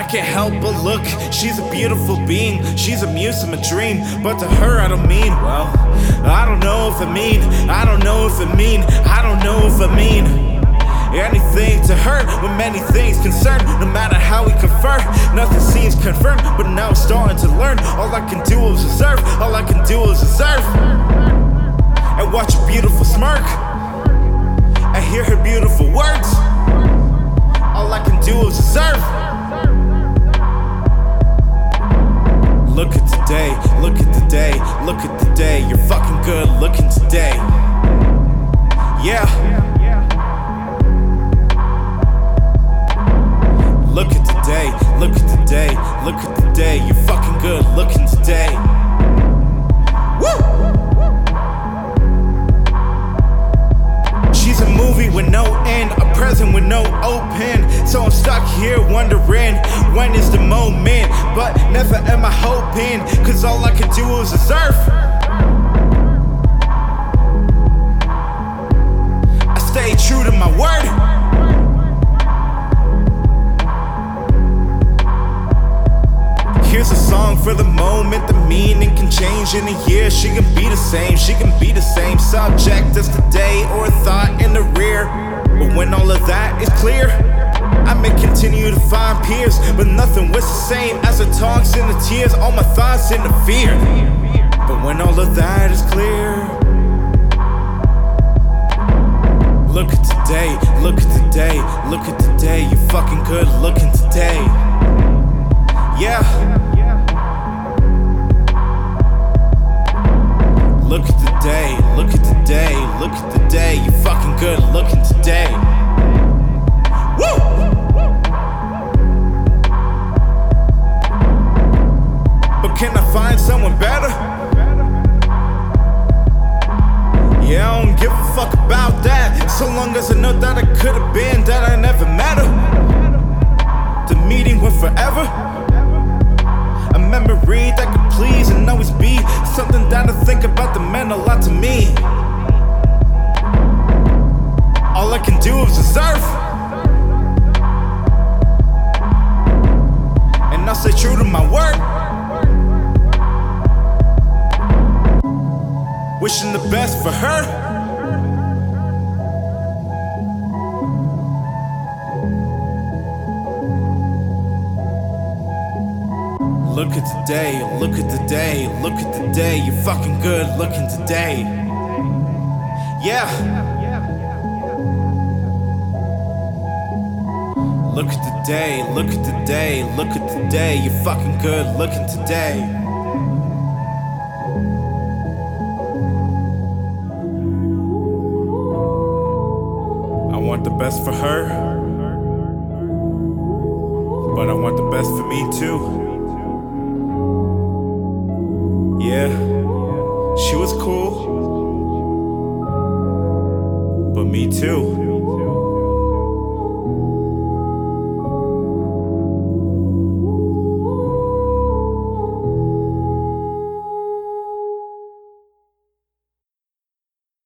can't help but look, she's a beautiful being. She's a muse in my dream, but to her I don't mean, well, I don't know if I mean, I don't know if I mean, I don't know if I mean anything to her when many things concern. No matter how we confer, nothing seems confirmed, but now I'm starting to learn. All I can do is observe, all I can do is observe and watch a beautiful smirk and hear her beautiful words. All I can do is observe. Look at today, look at the day, look at the day. You're fucking good looking today. Yeah. Look at today, look at today, look at the day. You're fucking good looking today. Woo! She's a movie with no end, a present with no open. So I'm stuck here wondering, when is the moment? But never am I hoping, cause all I can do is observe. I stay true to my word. Here's a song for the moment. The meaning can change in a year. She can be the same, she can be the same subject as today, or a thought in the rear. But when all of that is clear, I may continue to find peers, but nothing was the same as the talks and the tears. All my thoughts in the fear. But when all of that is clear, look at today, look at today, look at today. You're fucking good looking today. Yeah. Look at the day, look at the day, look at the day. You fucking good looking today. Woo! But can I find someone better? Yeah, I don't give a fuck about that, so long as I know that I could've been, that I never met her. The meeting went forever. A memory that could please and always be something that I think about that meant a lot to me. All I can do is observe, and I'll stay true to my word. Wishing the best for her. Look at today, look at the day, look at the day. You're fucking good looking today. Yeah. Look at the day, look at the day, look at the day. You're fucking good looking today. I want the best for her, but I want the best for me too. Yeah, she was cool, but me too.